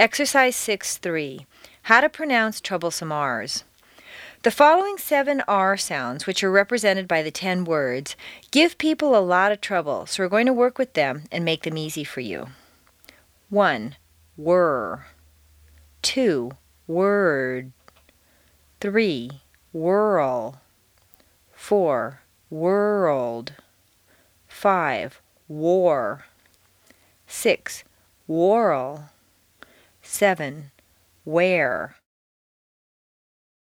Exercise 6-3. How to pronounce troublesome R's. The following 7 R sounds, which are represented by the 10 words, give people a lot of trouble, so we're going to work with them and make them easy for you. 1. Whir. 2. Word. 3. Whirl. 4. World. 5. War. 6. Whorl. 7. Where.